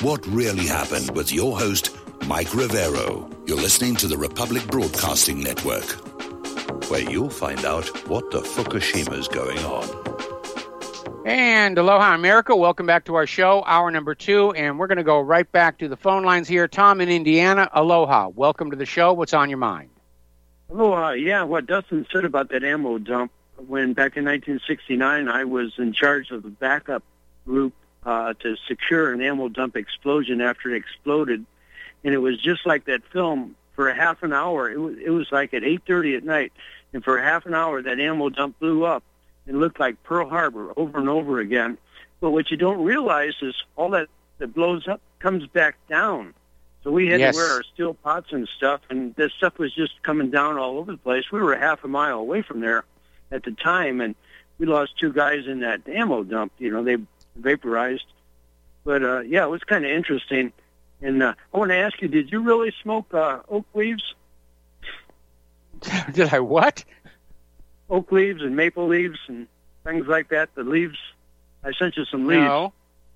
What really happened with your host, Mike Rivero. You're listening to the Republic Broadcasting Network, where you'll find out what the Fukushima's going on. And aloha, America. Welcome back to our show, hour number 2, and we're going to go right back to the phone lines here. Tom in Indiana, aloha. Welcome to the show. What's on your mind? Aloha. Yeah, what Dustin said about that ammo dump, when back in 1969 I was in charge of the backup group to secure an ammo dump explosion after it exploded. And it was just like that film for a half an hour. It was like at 8:30 at night. And for a half an hour, that ammo dump blew up and looked like Pearl Harbor over and over again. But what you don't realize is all that blows up comes back down. So we had to wear our steel pots and stuff, and this stuff was just coming down all over the place. We were a half a mile away from there at the time, and we lost 2 guys in that ammo dump. You know, they vaporized. But, yeah, it was kind of interesting. And I want to ask you, did you really smoke oak leaves? Did I what? Oak leaves and maple leaves and things like that. The leaves. I sent you some leaves. No.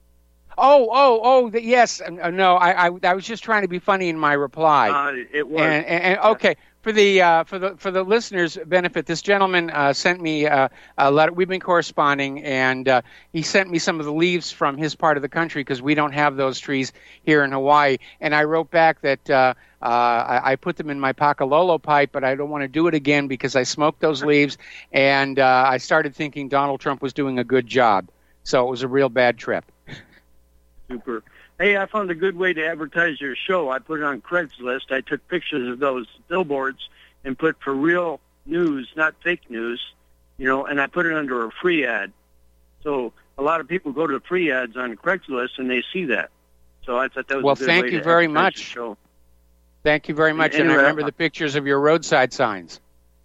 Yes. No, I was just trying to be funny in my reply. It was. And okay. For the listeners' benefit, this gentleman sent me a letter. We've been corresponding, and he sent me some of the leaves from his part of the country because we don't have those trees here in Hawaii. And I wrote back that I put them in my Pakalolo pipe, but I don't want to do it again because I smoked those leaves, and I started thinking Donald Trump was doing a good job. So it was a real bad trip. Super. Hey, I found a good way to advertise your show. I put it on Craigslist. I took pictures of those billboards and put for real news, not fake news, you know, and I put it under a free ad. So a lot of people go to free ads on Craigslist and they see that. So I thought that was a good way to advertise thank you very much. your show. Thank you very much, and I remember the pictures of your roadside signs.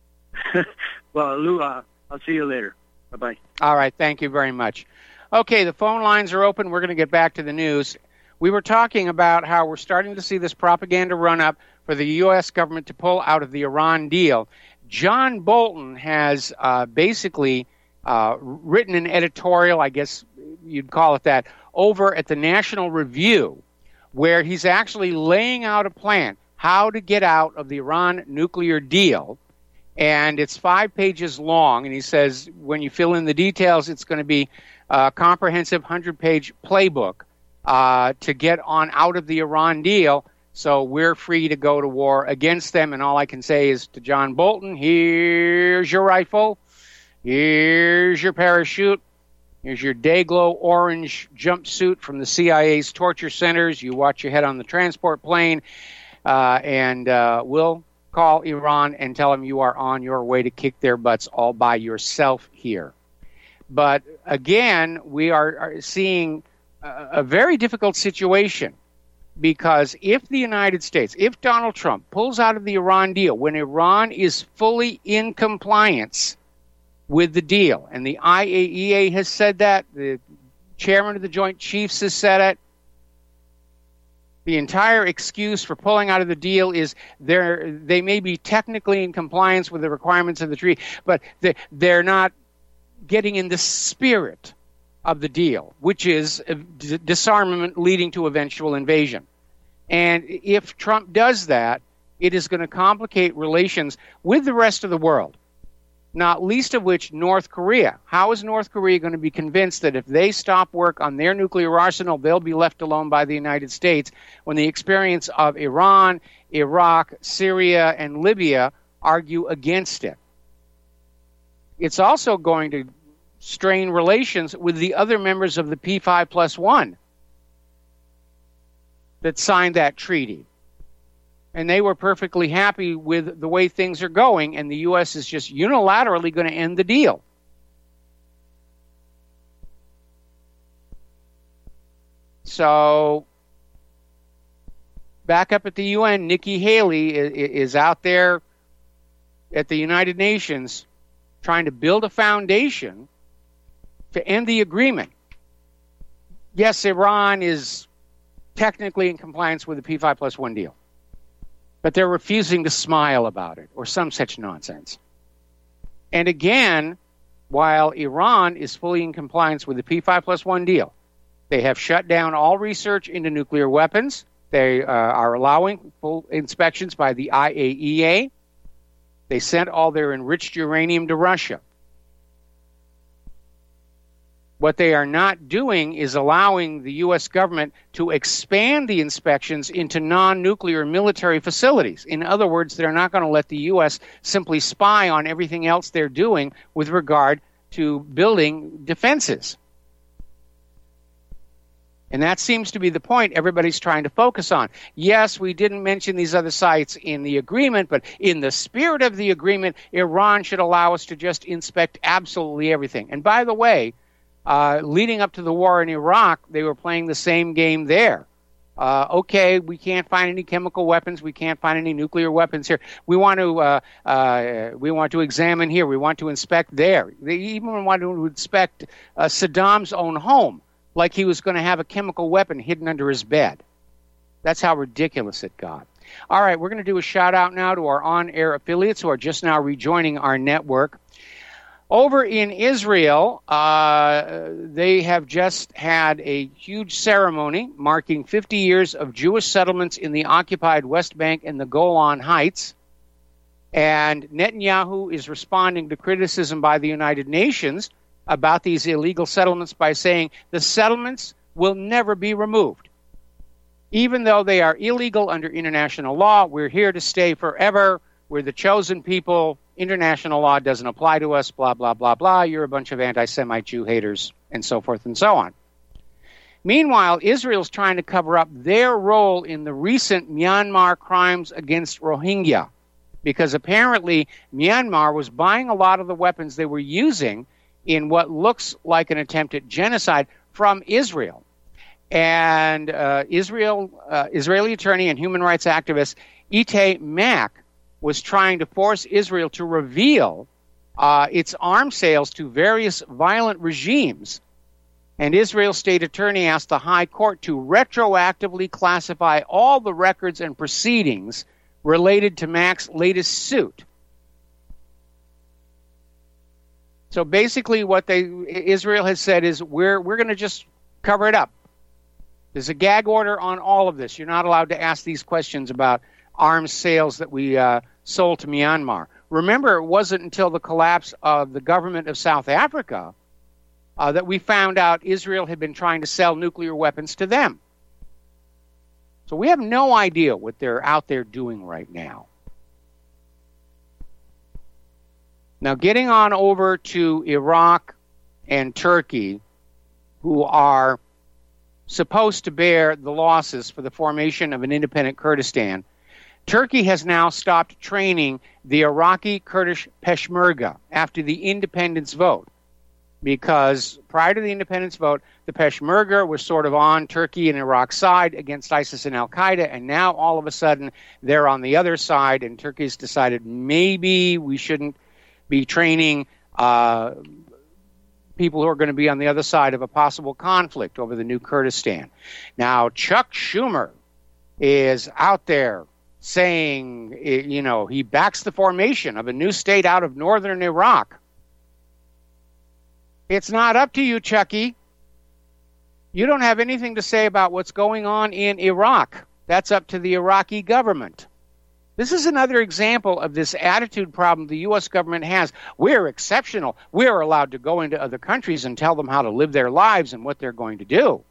Well, aloha. I'll see you later. Bye-bye. All right, thank you very much. Okay, the phone lines are open. We're going to get back to the news. We were talking about how we're starting to see this propaganda run-up for the U.S. government to pull out of the Iran deal. John Bolton has basically written an editorial, I guess you'd call it that, over at the National Review, where he's actually laying out a plan how to get out of the Iran nuclear deal. And it's 5 pages long, and he says when you fill in the details, it's going to be a comprehensive 100-page playbook to get on out of the Iran deal, so we're free to go to war against them. And all I can say is to John Bolton, here's your rifle, here's your parachute, here's your Dayglow orange jumpsuit from the CIA's torture centers. You watch your head on the transport plane, and we'll call Iran and tell them you are on your way to kick their butts all by yourself here. But again, we are seeing a very difficult situation, because if the United States, if Donald Trump pulls out of the Iran deal, when Iran is fully in compliance with the deal, and the IAEA has said that, the chairman of the Joint Chiefs has said it, the entire excuse for pulling out of the deal is they may be technically in compliance with the requirements of the treaty, but they're not getting in the spirit of the deal, which is disarmament leading to eventual invasion. And if Trump does that, it is going to complicate relations with the rest of the world, not least of which North Korea. How is North Korea going to be convinced that if they stop work on their nuclear arsenal, they'll be left alone by the United States, when the experience of Iran, Iraq, Syria, and Libya argue against it? It's also going to strain relations with the other members of the P5+1 that signed that treaty. And they were perfectly happy with the way things are going, and the U.S. is just unilaterally going to end the deal. So, back up at the UN, Nikki Haley is out there at the United Nations trying to build a foundation to end the agreement. Yes, Iran is technically in compliance with the P5+1 deal, but they're refusing to smile about it, or some such nonsense. And again, while Iran is fully in compliance with the P5+1 deal, They have shut down all research into nuclear weapons. They are allowing full inspections by the IAEA. They sent all their enriched uranium to Russia. What they are not doing is allowing the U.S. government to expand the inspections into non-nuclear military facilities. In other words, they're not going to let the U.S. simply spy on everything else they're doing with regard to building defenses. And that seems to be the point everybody's trying to focus on. Yes, we didn't mention these other sites in the agreement, but in the spirit of the agreement, Iran should allow us to just inspect absolutely everything. And by the way, leading up to the war in Iraq, they were playing the same game there. Okay, we can't find any chemical weapons. We can't find any nuclear weapons here. We want to examine here. We want to inspect there. They even want to inspect Saddam's own home, like he was going to have a chemical weapon hidden under his bed. That's how ridiculous it got. All right, we're going to do a shout-out now to our on-air affiliates who are just now rejoining our network. Over in Israel, they have just had a huge ceremony marking 50 years of Jewish settlements in the occupied West Bank and the Golan Heights. And Netanyahu is responding to criticism by the United Nations about these illegal settlements by saying the settlements will never be removed. Even though they are illegal under international law, we're here to stay forever. We're the chosen people. International law doesn't apply to us, blah, blah, blah, blah. You're a bunch of anti-Semite Jew haters, and so forth and so on. Meanwhile, Israel's trying to cover up their role in the recent Myanmar crimes against Rohingya, because apparently Myanmar was buying a lot of the weapons they were using in what looks like an attempt at genocide from Israel. And Israeli attorney and human rights activist Itay Mack was trying to force Israel to reveal its arms sales to various violent regimes. And Israel's state attorney asked the High Court to retroactively classify all the records and proceedings related to Mack's latest suit. So basically what Israel has said is we're going to just cover it up. There's a gag order on all of this. You're not allowed to ask these questions about arms sales that we sold to Myanmar. Remember, it wasn't until the collapse of the government of South Africa that we found out Israel had been trying to sell nuclear weapons to them. So we have no idea what they're out there doing right now. Now, getting on over to Iraq and Turkey, who are supposed to bear the losses for the formation of an independent Kurdistan, Turkey has now stopped training the Iraqi Kurdish Peshmerga after the independence vote, because prior to the independence vote, the Peshmerga was sort of on Turkey and Iraq's side against ISIS and Al-Qaeda, and now all of a sudden they're on the other side, and Turkey's decided maybe we shouldn't be training people who are going to be on the other side of a possible conflict over the new Kurdistan. Now, Chuck Schumer is out there saying, he backs the formation of a new state out of northern Iraq. It's not up to you, Chucky. You don't have anything to say about what's going on in Iraq. That's up to the Iraqi government. This is another example of this attitude problem the U.S. government has. We're exceptional. We're allowed to go into other countries and tell them how to live their lives and what they're going to do.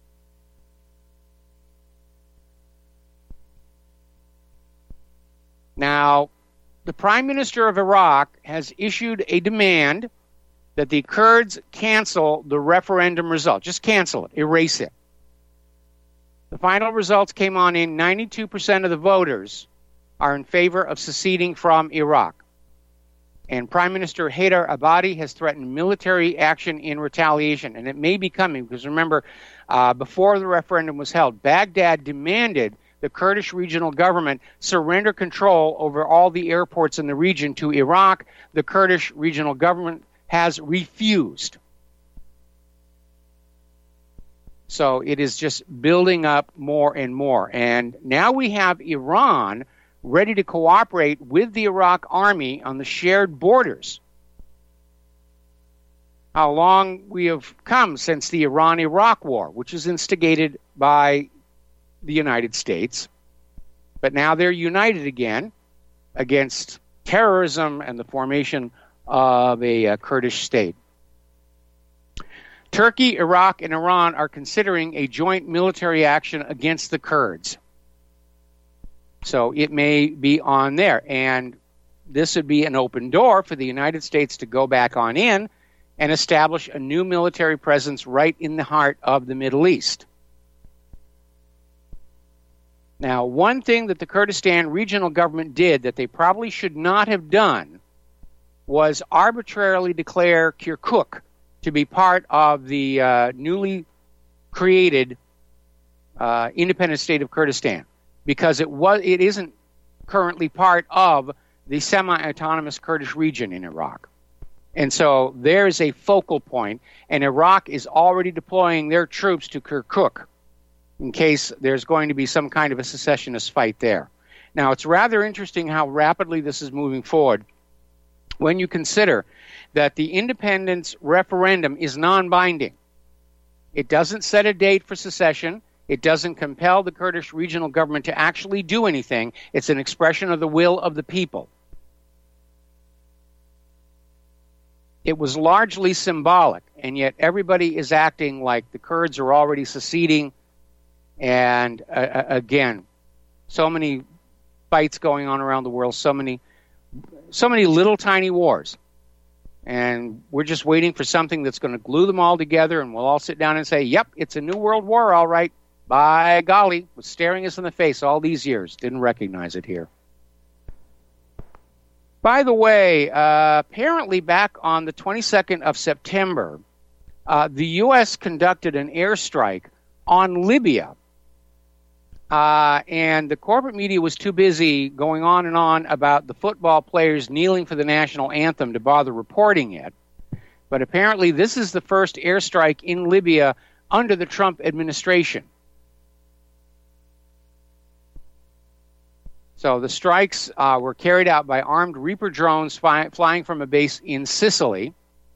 Now, the Prime Minister of Iraq has issued a demand that the Kurds cancel the referendum result. Just cancel it. Erase it. The final results came on in 92% of the voters are in favor of seceding from Iraq. And Prime Minister Haider Abadi has threatened military action in retaliation. And it may be coming, because remember, before the referendum was held, Baghdad demanded the Kurdish regional government surrender control over all the airports in the region to Iraq. The Kurdish regional government has refused. So it is just building up more and more. And now we have Iran ready to cooperate with the Iraq army on the shared borders. how long we have come since the Iran-Iraq war, which was instigated by the United States. But now they're united again against terrorism and the formation of a Kurdish state. Turkey, Iraq, and Iran are considering a joint military action against the Kurds. So it may be on there. And this would be an open door for the United States to go back on in and establish a new military presence right in the heart of the Middle East. Now, one thing that the Kurdistan regional government did that they probably should not have done was arbitrarily declare Kirkuk to be part of the newly created independent state of Kurdistan, because it isn't currently part of the semi-autonomous Kurdish region in Iraq. And so there is a focal point, and Iraq is already deploying their troops to Kirkuk in case there's going to be some kind of a secessionist fight there. Now, it's rather interesting how rapidly this is moving forward when you consider that the independence referendum is non-binding. It doesn't set a date for secession. It doesn't compel the Kurdish regional government to actually do anything. It's an expression of the will of the people. It was largely symbolic, and yet everybody is acting like the Kurds are already seceding. And again, so many fights going on around the world, so many little tiny wars. And we're just waiting for something that's going to glue them all together, and we'll all sit down and say, yep, it's a new world war, all right. By golly, was staring us in the face all these years. Didn't recognize it here. By the way, apparently back on the 22nd of September, the U.S. conducted an airstrike on Libya. And the corporate media was too busy going on and on about the football players kneeling for the national anthem to bother reporting it. But apparently this is the first airstrike in Libya under the Trump administration. So the strikes were carried out by armed Reaper drones flying from a base in Sicily.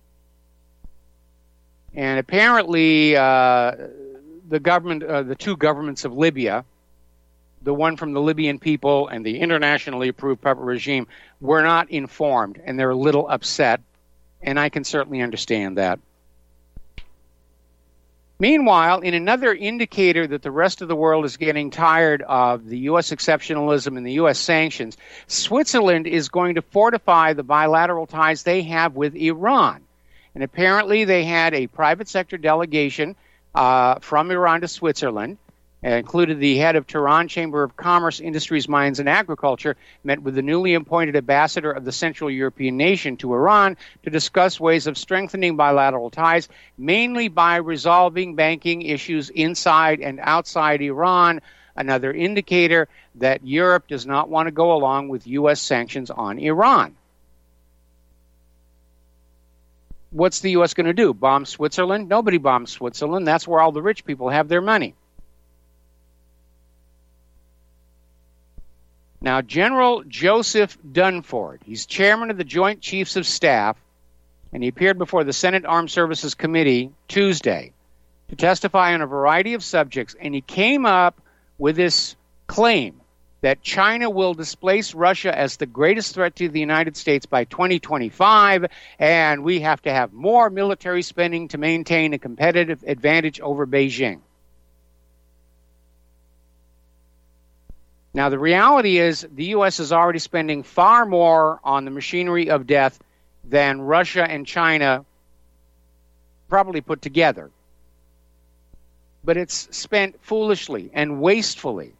And apparently the two governments of Libya, the one from the Libyan people and the internationally approved puppet regime, were not informed, and they're a little upset, and I can certainly understand that. Meanwhile, in another indicator that the rest of the world is getting tired of the U.S. exceptionalism and the U.S. sanctions, Switzerland is going to fortify the bilateral ties they have with Iran. And apparently they had a private sector delegation from Iran to Switzerland. Included the head of Tehran Chamber of Commerce, Industries, Mines, and Agriculture, met with the newly appointed ambassador of the Central European nation to Iran to discuss ways of strengthening bilateral ties, mainly by resolving banking issues inside and outside Iran, another indicator that Europe does not want to go along with U.S. sanctions on Iran. What's the U.S. going to do? Bomb Switzerland? Nobody bombs Switzerland. That's where all the rich people have their money. Now, General Joseph Dunford, he's chairman of the Joint Chiefs of Staff, and he appeared before the Senate Armed Services Committee Tuesday to testify on a variety of subjects, and he came up with this claim that China will displace Russia as the greatest threat to the United States by 2025, and we have to have more military spending to maintain a competitive advantage over Beijing. Now, the reality is the U.S. is already spending far more on the machinery of death than Russia and China probably put together. But it's spent foolishly and wastefully.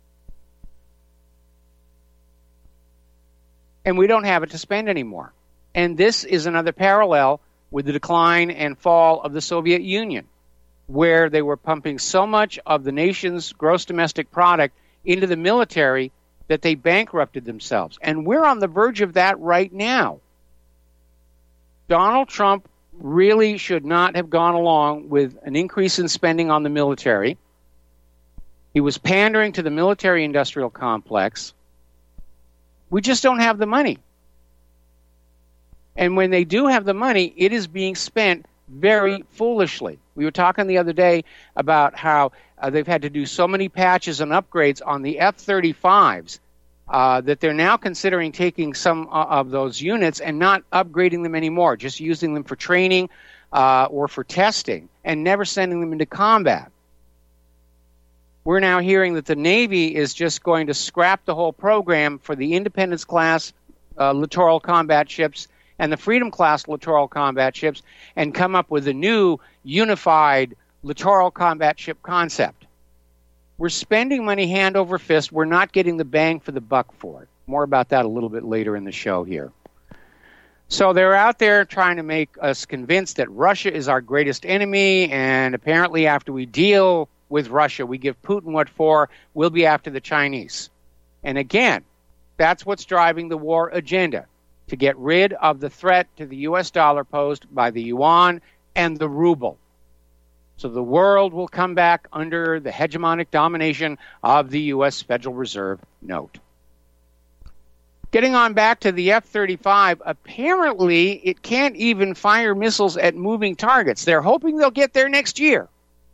And we don't have it to spend anymore. And this is another parallel with the decline and fall of the Soviet Union, where they were pumping so much of the nation's gross domestic product into the military that they bankrupted themselves. And we're on the verge of that right now. Donald Trump really should not have gone along with an increase in spending on the military. He was pandering to the military-industrial complex. We just don't have the money. And when they do have the money, it is being spent very foolishly. We were talking the other day about how they've had to do so many patches and upgrades on the F-35s that they're now considering taking some of those units and not upgrading them anymore, just using them for training or for testing and never sending them into combat. We're now hearing that the Navy is just going to scrap the whole program for the Independence-class littoral combat ships and the Freedom-class littoral combat ships and come up with a new unified littoral combat ship concept. We're spending money hand over fist. We're not getting the bang for the buck for it. More about that a little bit later in the show here. So they're out there trying to make us convinced that Russia is our greatest enemy, and apparently after we deal with Russia, we give Putin what for, we'll be after the Chinese. And again, that's what's driving the war agenda, to get rid of the threat to the U.S. dollar posed by the yuan and the ruble. So the world will come back under the hegemonic domination of the U.S. Federal Reserve note. Getting on back to the F-35, apparently it can't even fire missiles at moving targets. They're hoping they'll get there next year.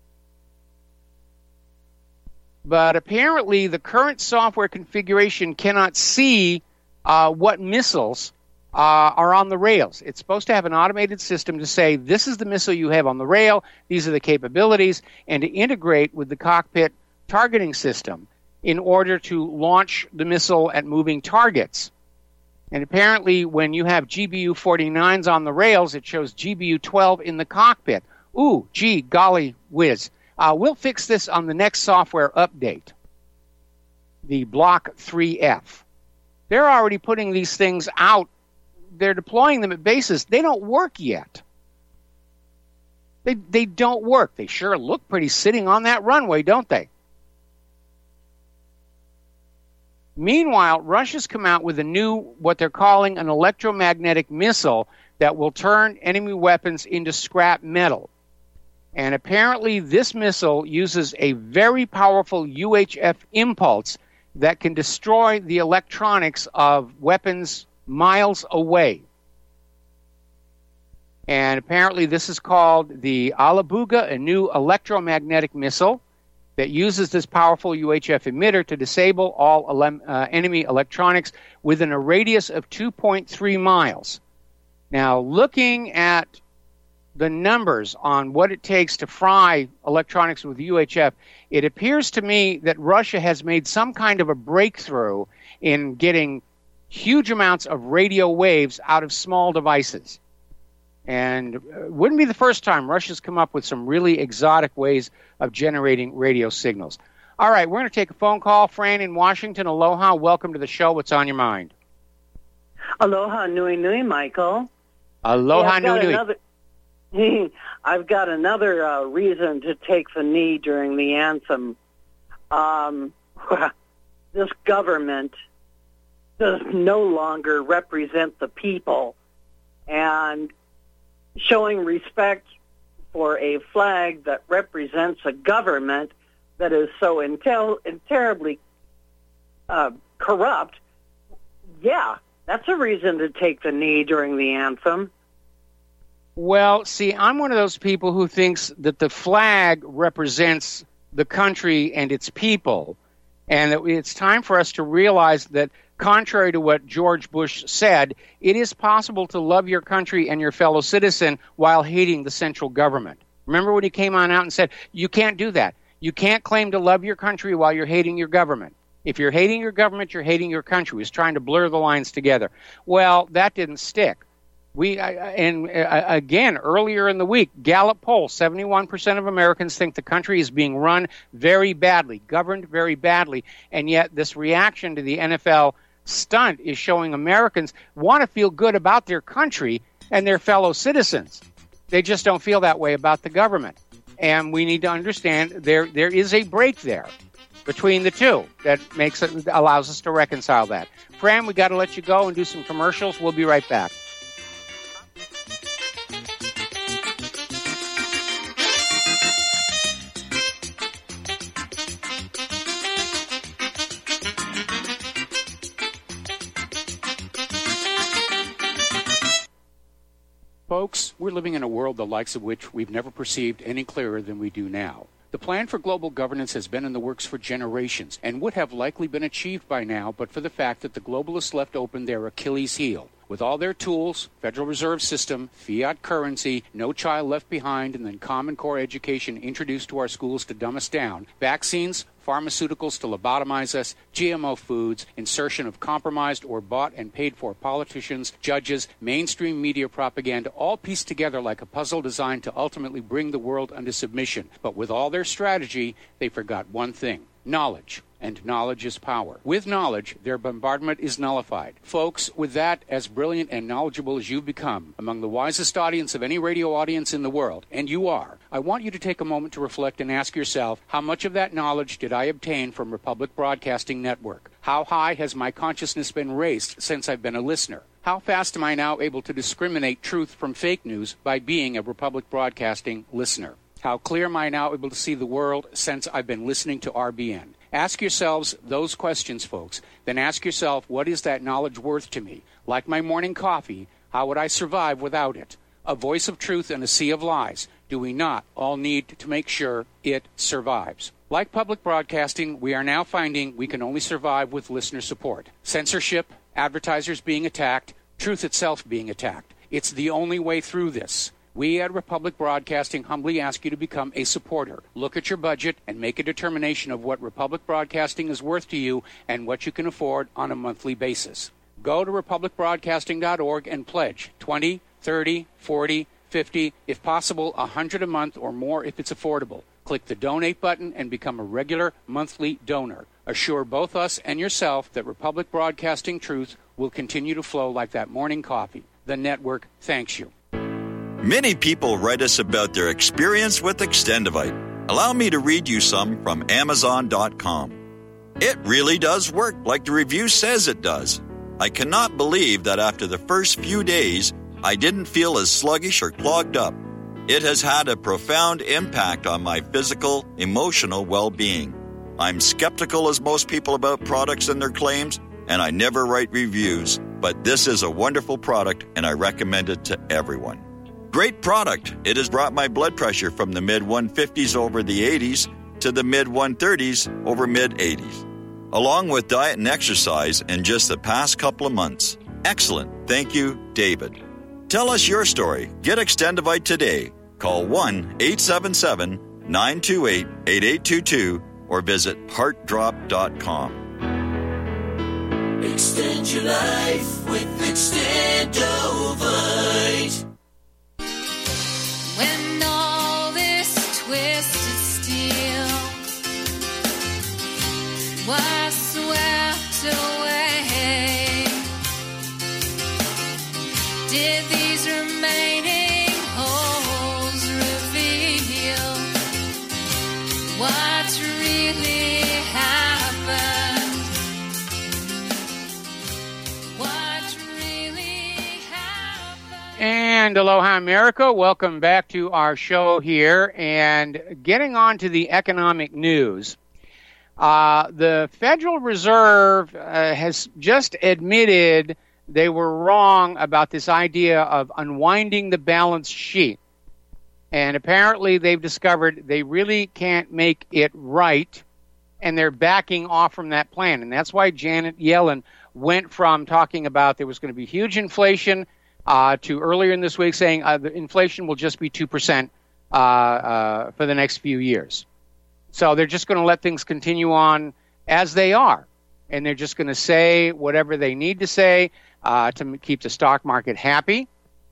But apparently the current software configuration cannot see what missiles are on the rails. It's supposed to have an automated system to say, this is the missile you have on the rail, these are the capabilities, and to integrate with the cockpit targeting system in order to launch the missile at moving targets. And apparently when you have GBU-49s on the rails, it shows GBU-12 in the cockpit. Ooh, gee, golly whiz. We'll fix this on the next software update, the Block 3F. They're already putting these things out. They're deploying them at bases. They don't work yet. They don't work. They sure look pretty sitting on that runway, don't they? Meanwhile, Russia's come out with a new, what they're calling an electromagnetic missile that will turn enemy weapons into scrap metal. And apparently this missile uses a very powerful UHF impulse that can destroy the electronics of weapons miles away. And apparently this is called the Alabuga, a new electromagnetic missile that uses this powerful UHF emitter to disable all enemy electronics within a radius of 2.3 miles. Now, looking at the numbers on what it takes to fry electronics with UHF, it appears to me that Russia has made some kind of a breakthrough in getting huge amounts of radio waves out of small devices. And it wouldn't be the first time Russia's come up with some really exotic ways of generating radio signals. All right, we're going to take a phone call. Fran in Washington, aloha. Welcome to the show. What's on your mind? Aloha nui nui, Michael. Aloha nui nui. I've got another reason to take the knee during the anthem. This government does no longer represent the people, and showing respect for a flag that represents a government that is so terribly corrupt, yeah, that's a reason to take the knee during the anthem. Well, see, I'm one of those people who thinks that the flag represents the country and its people, and that it's time for us to realize that, contrary to what George Bush said, it is possible to love your country and your fellow citizen while hating the central government. Remember when he came on out and said, you can't do that. You can't claim to love your country while you're hating your government. If you're hating your government, you're hating your country. He was trying to blur the lines together. Well, that didn't stick. Again, earlier in the week, Gallup poll, 71% of Americans think the country is being run very badly, governed very badly, and yet this reaction to the NFL stunt is showing Americans want to feel good about their country and their fellow citizens. They just don't feel that way about the government. And we need to understand there is a break there between the two that allows us to reconcile that. Fran, we got to let you go and do some commercials. We'll be right back. Folks, we're living in a world the likes of which we've never perceived any clearer than we do now. The plan for global governance has been in the works for generations and would have likely been achieved by now but for the fact that the globalists left open their Achilles heel. With all their tools, Federal Reserve System, fiat currency, no child left behind, and then Common Core education introduced to our schools to dumb us down, vaccines, pharmaceuticals to lobotomize us, GMO foods, insertion of compromised or bought and paid for politicians, judges, mainstream media propaganda, all pieced together like a puzzle designed to ultimately bring the world under submission. But with all their strategy, they forgot one thing: knowledge. And knowledge is power. With knowledge, their bombardment is nullified. Folks, with that, as brilliant and knowledgeable as you've become, among the wisest audience of any radio audience in the world, and you are, I want you to take a moment to reflect and ask yourself, how much of that knowledge did I obtain from Republic Broadcasting Network? How high has my consciousness been raised since I've been a listener? How fast am I now able to discriminate truth from fake news by being a Republic Broadcasting listener? How clear am I now able to see the world since I've been listening to RBN? Ask yourselves those questions, folks. Then ask yourself, what is that knowledge worth to me? Like my morning coffee, how would I survive without it? A voice of truth in a sea of lies. Do we not all need to make sure it survives? Like public broadcasting, we are now finding we can only survive with listener support. Censorship, advertisers being attacked, truth itself being attacked. It's the only way through this. We at Republic Broadcasting humbly ask you to become a supporter. Look at your budget and make a determination of what Republic Broadcasting is worth to you and what you can afford on a monthly basis. Go to republicbroadcasting.org and pledge $20, $30, $40, $50, if possible, $100 a month or more if it's affordable. Click the donate button and become a regular monthly donor. Assure both us and yourself that Republic Broadcasting truth will continue to flow like that morning coffee. The network thanks you. Many people write us about their experience with Extendivite. Allow me to read you some from Amazon.com. It really does work like the review says it does. I cannot believe that after the first few days, I didn't feel as sluggish or clogged up. It has had a profound impact on my physical, emotional well-being. I'm skeptical as most people about products and their claims, and I never write reviews, but this is a wonderful product and I recommend it to everyone. Great product. It has brought my blood pressure from the mid-150s over the 80s to the mid-130s over mid-80s, along with diet and exercise in just the past couple of months. Excellent. Thank you, David. Tell us your story. Get Extendivite today. Call 1-877-928-8822 or visit heartdrop.com. Extend your life with Extendivite. When all this twisted steel was swept away, did these remaining holes reveal what really happened? What really happened? And aloha, America. Welcome back to our show here. And getting on to the economic news. The Federal Reserve has just admitted they were wrong about this idea of unwinding the balance sheet. And apparently they've discovered they really can't make it right, and they're backing off from that plan. And that's why Janet Yellen went from talking about there was going to be huge inflation to earlier in this week saying the inflation will just be 2% for the next few years. So they're just going to let things continue on as they are. And they're just going to say whatever they need to say to keep the stock market happy.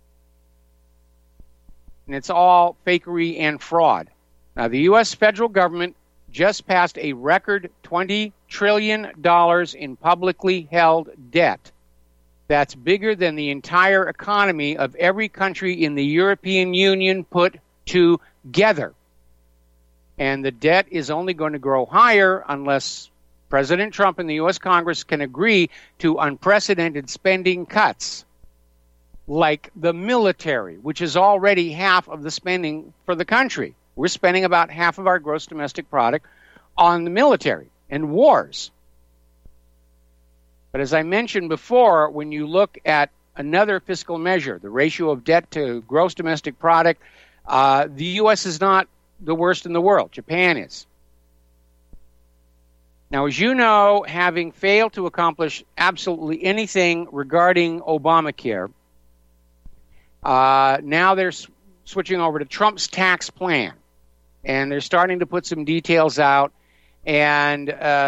And it's all fakery and fraud. Now, the U.S. federal government just passed a record $20 trillion in publicly held debt. That's bigger than the entire economy of every country in the European Union put together. And the debt is only going to grow higher unless President Trump and the U.S. Congress can agree to unprecedented spending cuts, like the military, which is already half of the spending for the country. We're spending about half of our gross domestic product on the military and wars. But as I mentioned before, when you look at another fiscal measure, the ratio of debt to gross domestic product. The U.S. is not the worst in the world. Japan is. Now, as you know, having failed to accomplish absolutely anything regarding Obamacare, now they're switching over to Trump's tax plan. And they're starting to put some details out. And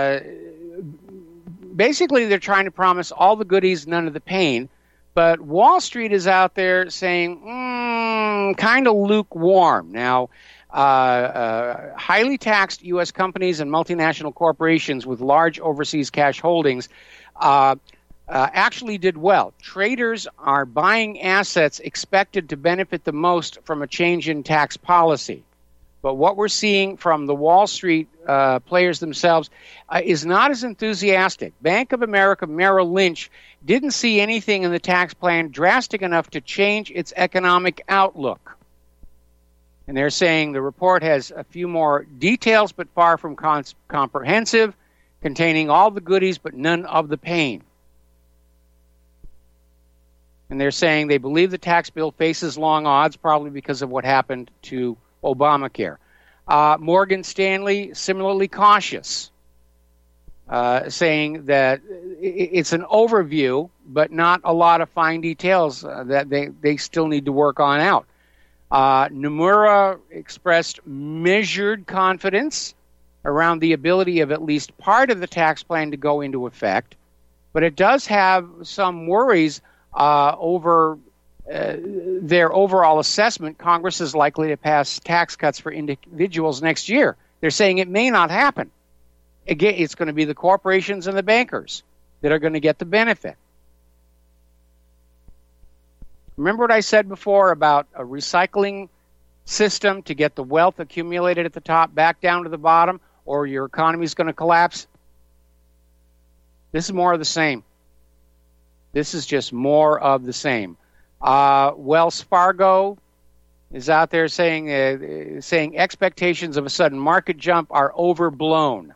basically, they're trying to promise all the goodies, none of the pain. But Wall Street is out there saying, kind of lukewarm. Now, highly taxed U.S. companies and multinational corporations with large overseas cash holdings actually did well. Traders are buying assets expected to benefit the most from a change in tax policy. But what we're seeing from the Wall Street players themselves is not as enthusiastic. Bank of America Merrill Lynch didn't see anything in the tax plan drastic enough to change its economic outlook. And they're saying the report has a few more details, but far from comprehensive, containing all the goodies but none of the pain. And they're saying they believe the tax bill faces long odds, probably because of what happened to Obamacare. Morgan Stanley, similarly cautious, saying that it's an overview, but not a lot of fine details that they still need to work on out. Nomura expressed measured confidence around the ability of at least part of the tax plan to go into effect, but it does have some worries over their overall assessment. Congress is likely to pass tax cuts for individuals next year. They're saying it may not happen. Again, it's going to be the corporations and the bankers that are going to get the benefit. Remember what I said before about a recycling system to get the wealth accumulated at the top back down to the bottom, or your economy is going to collapse? This is more of the same. This is just more of the same. Wells Fargo is out there saying expectations of a sudden market jump are overblown.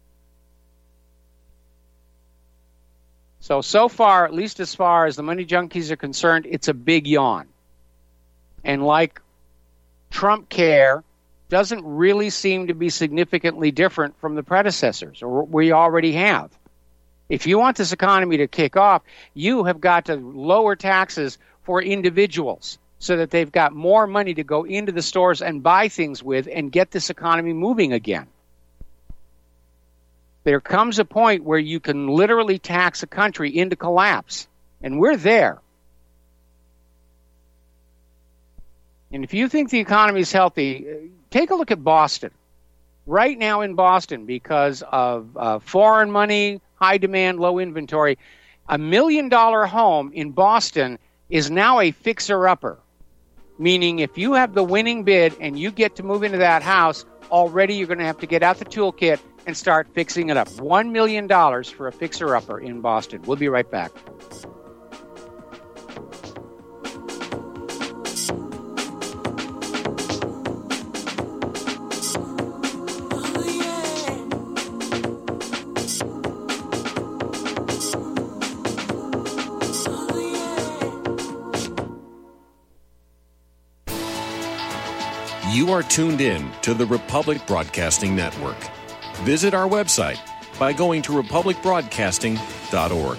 So far, at least as far as the money junkies are concerned, it's a big yawn. And like Trump Care, doesn't really seem to be significantly different from the predecessors, or we already have. If you want this economy to kick off, you have got to lower taxes for individuals so that they've got more money to go into the stores and buy things with and get this economy moving again. There comes a point where you can literally tax a country into collapse, and we're there. And if you think the economy is healthy, take a look at Boston. Right now in Boston, because of foreign money, high demand, low inventory, $1 million home in Boston is now a fixer-upper, meaning if you have the winning bid and you get to move into that house, already you're going to have to get out the toolkit and start fixing it up. $1 million for a fixer-upper in Boston. We'll be right back. You are tuned in to the Republic Broadcasting Network. Visit our website by going to republicbroadcasting.org.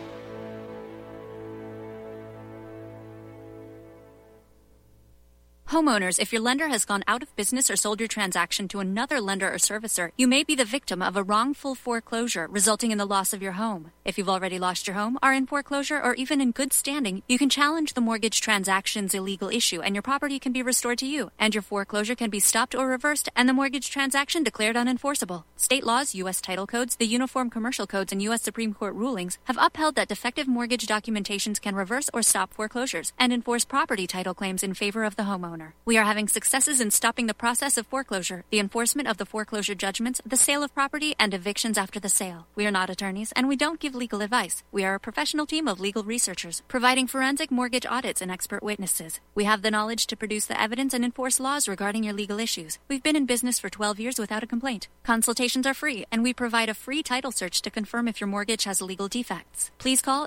Homeowners, if your lender has gone out of business or sold your transaction to another lender or servicer, you may be the victim of a wrongful foreclosure resulting in the loss of your home. If you've already lost your home, are in foreclosure, or even in good standing, you can challenge the mortgage transaction's illegal issue and your property can be restored to you, and your foreclosure can be stopped or reversed and the mortgage transaction declared unenforceable. State laws, U.S. title codes, the Uniform Commercial Codes, and U.S. Supreme Court rulings have upheld that defective mortgage documentations can reverse or stop foreclosures and enforce property title claims in favor of the homeowner. owner. We are having successes in stopping the process of foreclosure, the enforcement of the foreclosure judgments, the sale of property, and evictions after the sale. We are not attorneys, and we don't give legal advice. We are a professional team of legal researchers, providing forensic mortgage audits and expert witnesses. We have the knowledge to produce the evidence and enforce laws regarding your legal issues. We've been in business for 12 years without a complaint. Consultations are free, and we provide a free title search to confirm if your mortgage has legal defects. Please call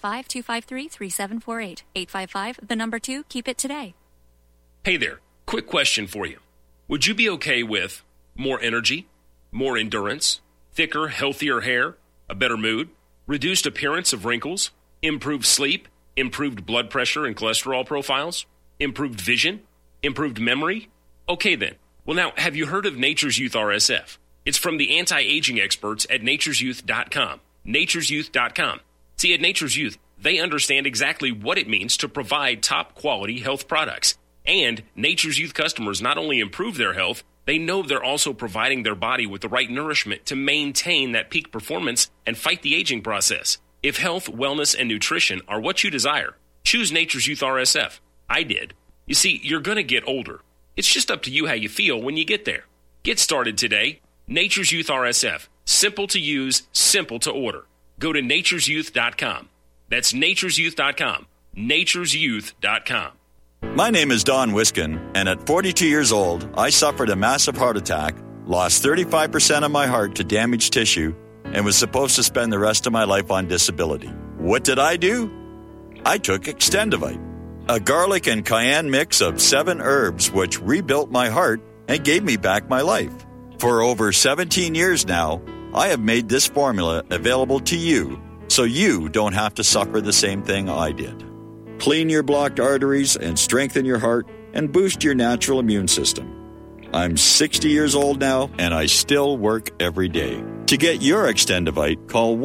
855-253-3748. 855, the number 2, keep it today. Hey there, quick question for you. Would you be okay with more energy, more endurance, thicker, healthier hair, a better mood, reduced appearance of wrinkles, improved sleep, improved blood pressure and cholesterol profiles, improved vision, improved memory? Okay then. Well now, have you heard of Nature's Youth RSF? It's from the anti-aging experts at nature'syouth.com. nature'syouth.com. See, at Nature's Youth, they understand exactly what it means to provide top-quality health products. And Nature's Youth customers not only improve their health, they know they're also providing their body with the right nourishment to maintain that peak performance and fight the aging process. If health, wellness, and nutrition are what you desire, choose Nature's Youth RSF. I did. You see, you're going to get older. It's just up to you how you feel when you get there. Get started today. Nature's Youth RSF. Simple to use, simple to order. Go to nature'syouth.com. That's nature'syouth.com. nature'syouth.com. My name is Don Wiskin, and at 42 years old, I suffered a massive heart attack, lost 35% of my heart to damaged tissue, and was supposed to spend the rest of my life on disability. What did I do? I took Extendivite, a garlic and cayenne mix of 7 herbs which rebuilt my heart and gave me back my life. For over 17 years now, I have made this formula available to you so you don't have to suffer the same thing I did. Clean your blocked arteries and strengthen your heart and boost your natural immune system. I'm 60 years old now, and I still work every day. To get your Extendivite, call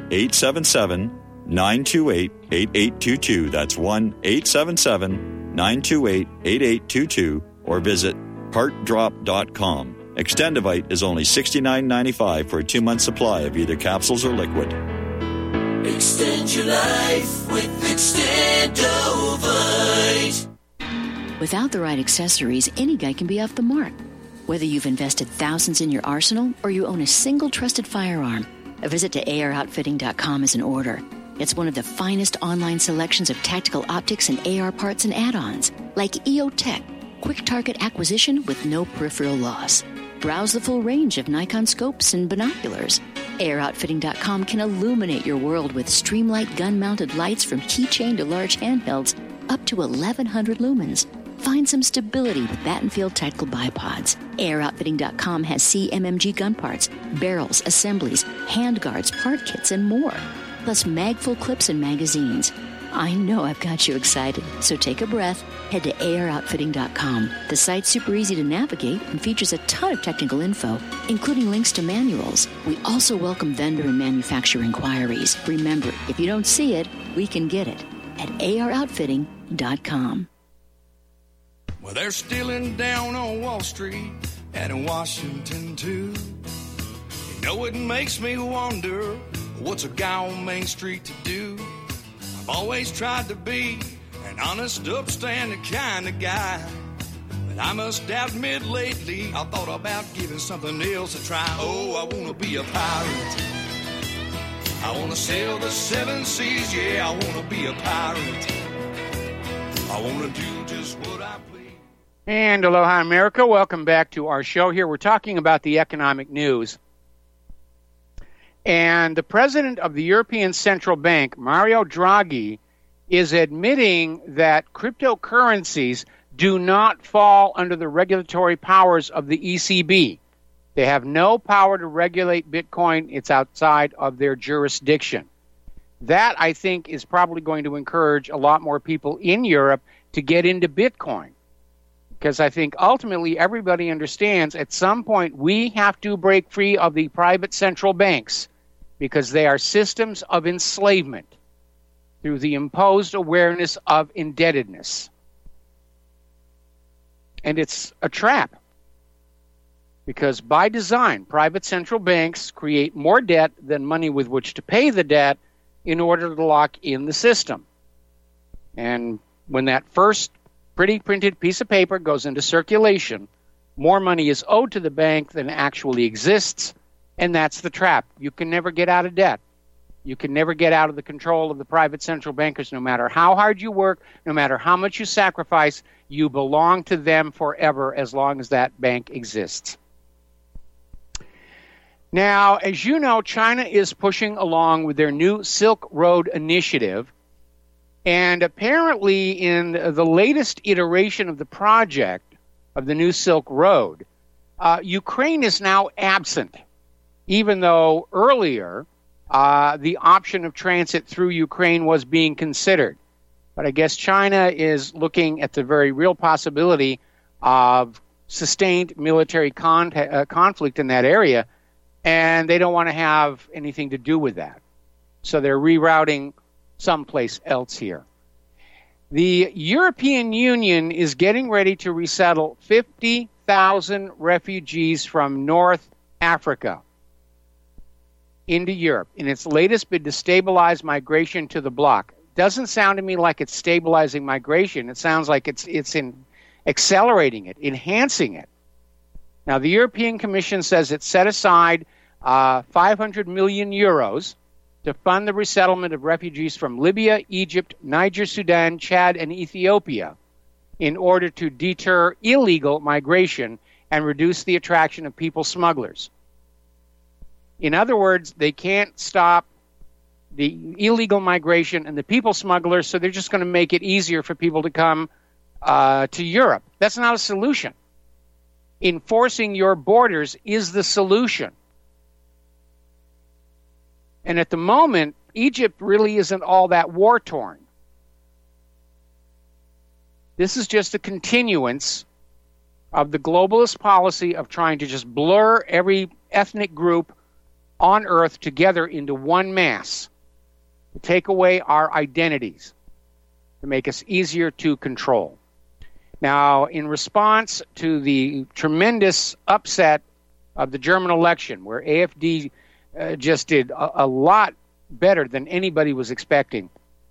1-877-928-8822. That's 1-877-928-8822, or visit heartdrop.com. Extendivite is only $69.95 for a 2-month supply of either capsules or liquid. Extend your life with Extendovite. Without the right accessories, any guy can be off the mark. Whether you've invested thousands in your arsenal or you own a single trusted firearm, a visit to AROutfitting.com is in order. It's one of the finest online selections of tactical optics and AR parts and add-ons, like EOTech, quick target acquisition with no peripheral loss. Browse the full range of Nikon scopes and binoculars. AROutfitting.com can illuminate your world with Streamlight gun-mounted lights from keychain to large handhelds up to 1,100 lumens. Find some stability with Battenfield Tactical Bipods. AROutfitting.com has CMMG gun parts, barrels, assemblies, handguards, part kits, and more. Plus magful clips and magazines. I know I've got you excited, so take a breath. Head to AROutfitting.com. The site's super easy to navigate and features a ton of technical info, including links to manuals. We also welcome vendor and manufacturer inquiries. Remember, if you don't see it, we can get it at AROutfitting.com. Well, they're stealing down on Wall Street and in Washington, too. You know, it makes me wonder, what's a guy on Main Street to do? I've always tried to be an honest, upstanding kind of guy. But I must admit lately, I thought about giving something else a try. Oh, I want to be a pirate. I want to sail the 7 seas, yeah, I want to be a pirate. I want to do just what I please. And aloha, America. Welcome back to our show here. We're talking about the economic news. And the president of the European Central Bank, Mario Draghi, is admitting that cryptocurrencies do not fall under the regulatory powers of the ECB. They have no power to regulate Bitcoin. It's outside of their jurisdiction. That, I think, is probably going to encourage a lot more people in Europe to get into Bitcoin. Because I think ultimately everybody understands at some point we have to break free of the private central banks because they are systems of enslavement through the imposed awareness of indebtedness. And it's a trap. Because by design, private central banks create more debt than money with which to pay the debt in order to lock in the system. And when that first pretty printed piece of paper goes into circulation, more money is owed to the bank than actually exists, and that's the trap. You can never get out of debt. You can never get out of the control of the private central bankers, no matter how hard you work, no matter how much you sacrifice. You belong to them forever as long as that bank exists. Now, as you know, China is pushing along with their new Silk Road initiative, and apparently in the latest iteration of the project of the new Silk Road, Ukraine is now absent, even though earlier the option of transit through Ukraine was being considered. But I guess China is looking at the very real possibility of sustained military conflict in that area, and they don't want to have anything to do with that. So they're rerouting someplace else here. The European Union is getting ready to resettle 50,000 refugees from North Africa into Europe in its latest bid to stabilize migration to the bloc. Doesn't sound to me like it's stabilizing migration. It sounds like it's accelerating it, enhancing it. Now, the European Commission says it set aside 500 million euros to fund the resettlement of refugees from Libya, Egypt, Niger, Sudan, Chad, and Ethiopia in order to deter illegal migration and reduce the attraction of people smugglers. In other words, they can't stop the illegal migration and the people smugglers, so they're just going to make it easier for people to come to Europe. That's not a solution. Enforcing your borders is the solution. And at the moment, Egypt really isn't all that war-torn. This is just a continuance of the globalist policy of trying to just blur every ethnic group on Earth together into one mass, to take away our identities, to make us easier to control. Now, in response to the tremendous upset of the German election, where AfD just did a lot better than anybody was expecting,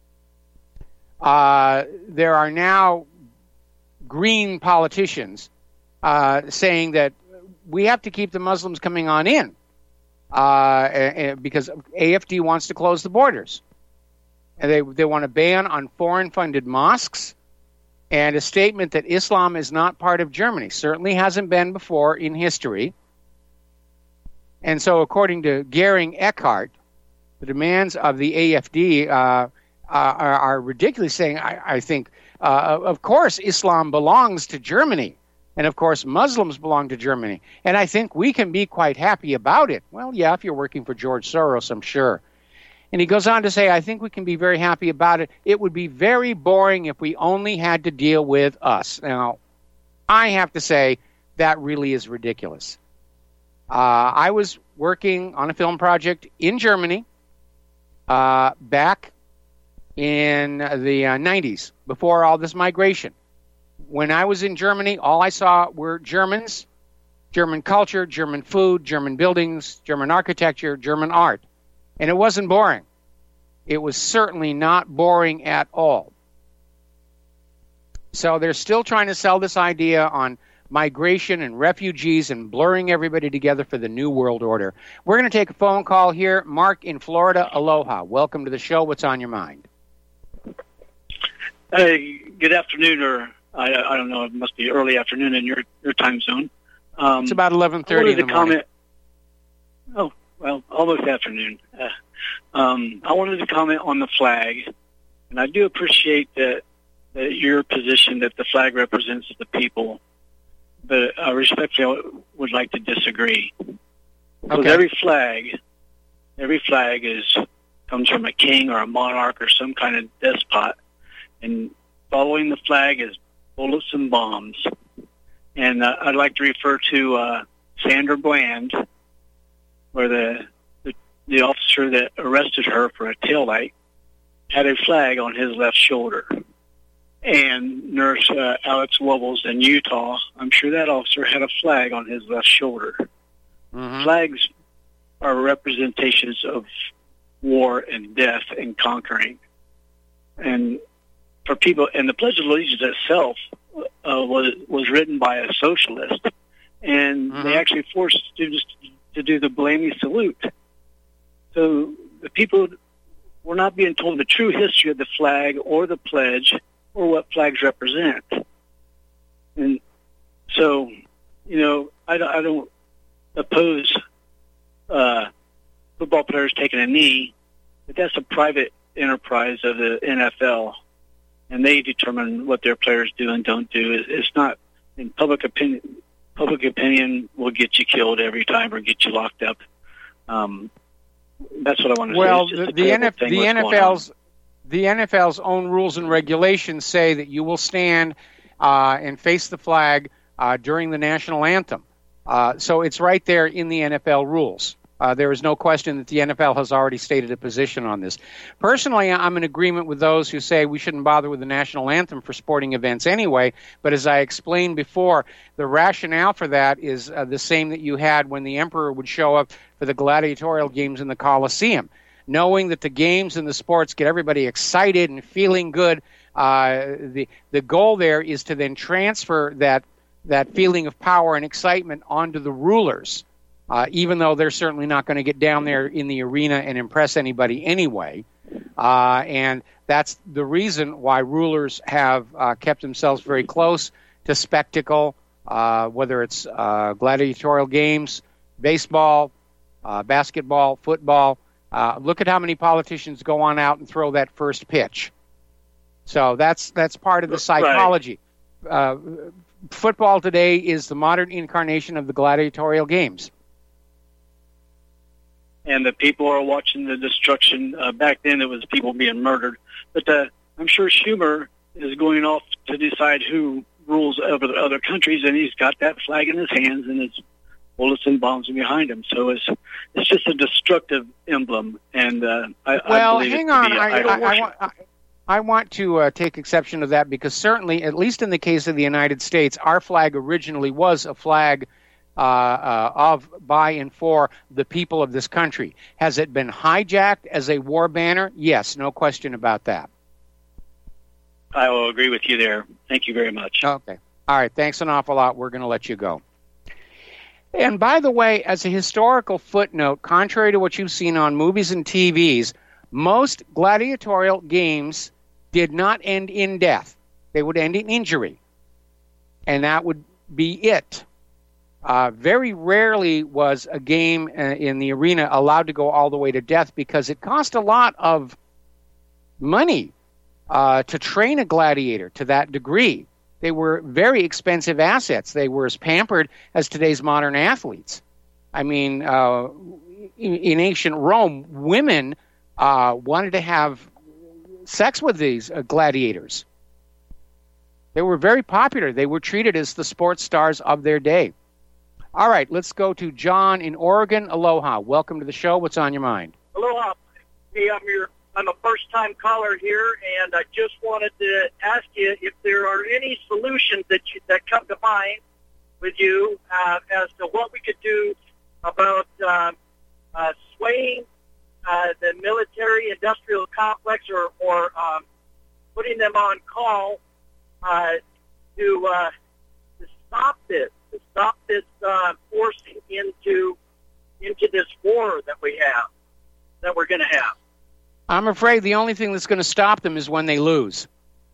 there are now green politicians saying that we have to keep the Muslims coming on in because AfD wants to close the borders. And they want a ban on foreign-funded mosques and a statement that Islam is not part of Germany. Certainly hasn't been before in history. And so, according to Gering Eckhart, the demands of the AfD are ridiculous, saying, I think, of course, Islam belongs to Germany. And, of course, Muslims belong to Germany. And I think we can be quite happy about it. Well, yeah, if you're working for George Soros, I'm sure. And he goes on to say, I think we can be very happy about it. It would be very boring if we only had to deal with us. Now, I have to say, that really is ridiculous. I was working on a film project in Germany back in the 90s, before all this migration. When I was in Germany, all I saw were Germans, German culture, German food, German buildings, German architecture, German art. And it wasn't boring. It was certainly not boring at all. So they're still trying to sell this idea on migration and refugees and blurring everybody together for the New World Order. We're going to take a phone call here. Mark in Florida, aloha. Welcome to the show. What's on your mind? Hey, good afternoon, or I don't know, it must be early afternoon in your time zone. It's about 11:30 in the morning. Oh, well, almost afternoon. I wanted to comment on the flag, and I do appreciate that your position that the flag represents the people, but I respectfully would like to disagree. Because Okay. every flag comes from a king or a monarch or some kind of despot, and following the flag is bullets and bombs. And I'd like to refer to Sandra Bland, where the officer that arrested her for a taillight had a flag on his left shoulder. And Nurse Alex Wubbles in Utah, I'm sure that officer had a flag on his left shoulder. Mm-hmm. Flags are representations of war and death and conquering. And for people, and the Pledge of Allegiance itself was written by a socialist, and they actually forced students to do the Blame Me salute. So the people were not being told the true history of the flag or the pledge or what flags represent. And so, I don't oppose football players taking a knee, but that's a private enterprise of the NFL, and they determine what their players do and don't do. It's not in public opinion. Public opinion will get you killed every time or get you locked up. That's what I want to say. Well, the NFL's own rules and regulations say that you will stand and face the flag during the national anthem. So it's right there in the NFL rules. There is no question that the NFL has already stated a position on this. Personally, I'm in agreement with those who say we shouldn't bother with the national anthem for sporting events anyway, but as I explained before, the rationale for that is the same that you had when the emperor would show up for the gladiatorial games in the Colosseum. Knowing that the games and the sports get everybody excited and feeling good, the goal there is to then transfer that feeling of power and excitement onto the rulers. Even though they're certainly not going to get down there in the arena and impress anybody anyway. And that's the reason why rulers have kept themselves very close to spectacle, whether it's gladiatorial games, baseball, basketball, football. Look at how many politicians go on out and throw that first pitch. So that's part of the psychology. Right. Football today is the modern incarnation of the gladiatorial games. And the people are watching the destruction. Back then, it was people being murdered. But I'm sure Schumer is going off to decide who rules over the other countries, and he's got that flag in his hands, and his bullets and bombs are behind him. So it's just a destructive emblem, and I believe hang it on. to be idol worship. I want to take exception to that because certainly, at least in the case of the United States, our flag originally was a flag of, by, and for the people of this country. Has it been hijacked as a war banner? Yes, no question about that. I will agree with you there. Thank you very much. Okay. All right, thanks an awful lot. We're going to let you go. And by the way, as a historical footnote, contrary to what you've seen on movies and TVs, most gladiatorial games did not end in death. They would end in injury. And that would be it. Very rarely was a game in the arena allowed to go all the way to death because it cost a lot of money to train a gladiator to that degree. They were very expensive assets. They were as pampered as today's modern athletes. I mean, in ancient Rome, women wanted to have sex with these gladiators. They were very popular. They were treated as the sports stars of their day. All right, let's go to John in Oregon. Aloha. Welcome to the show. What's on your mind? Aloha. Hey, I'm a first-time caller here, and I just wanted to ask you if there are any solutions that come to mind with you as to what we could do about swaying the military-industrial complex or putting them on call to stop this. To stop this forcing into this war that we're going to have. I'm afraid the only thing that's going to stop them is when they lose.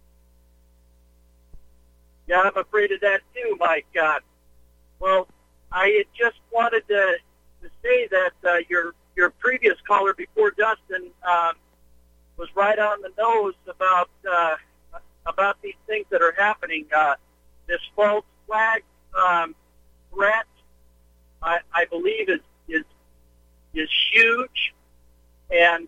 Yeah, I'm afraid of that too, Mike. Well, I just wanted to say that your previous caller before Dustin was right on the nose about these things that are happening. This false flag threat, I believe, is huge, and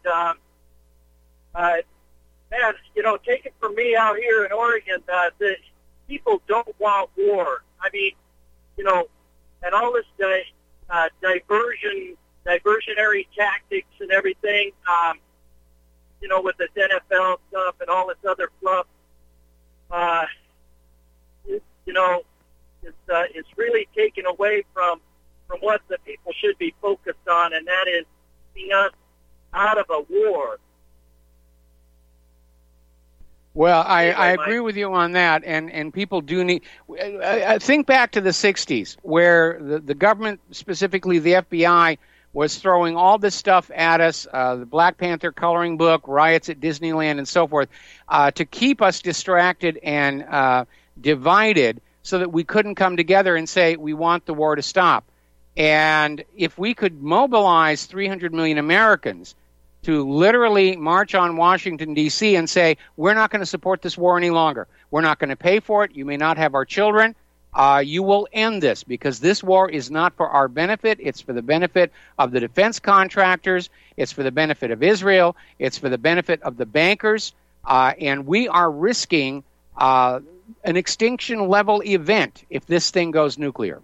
man, take it from me out here in Oregon, the people don't want war. I mean, and all this diversionary tactics and everything, with this NFL stuff and all this other fluff, it's really taken away from what the people should be focused on, and that is keeping us out of a war. Well, I agree with you on that, and people do need. Think back to the 60s, where the government, specifically the FBI, was throwing all this stuff at us, the Black Panther coloring book, riots at Disneyland, and so forth, to keep us distracted and divided so that we couldn't come together and say, we want the war to stop. And if we could mobilize 300 million Americans to literally march on Washington, D.C. and say, we're not going to support this war any longer. We're not going to pay for it. You may not have our children. You will end this, because this war is not for our benefit. It's for the benefit of the defense contractors. It's for the benefit of Israel. It's for the benefit of the bankers. And we are risking an extinction-level event if this thing goes nuclear.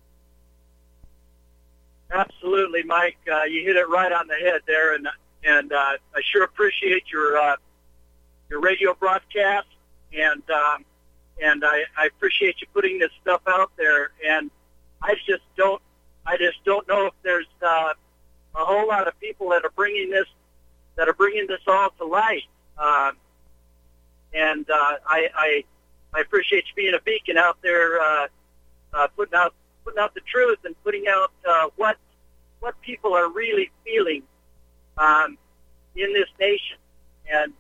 Absolutely, Mike. You hit it right on the head there, and I sure appreciate your radio broadcast, and I appreciate you putting this stuff out there. And I just don't know if there's a whole lot of people that are bringing this all to light. And I appreciate you being a beacon out there, putting out the truth and putting out what people are really feeling in this nation, and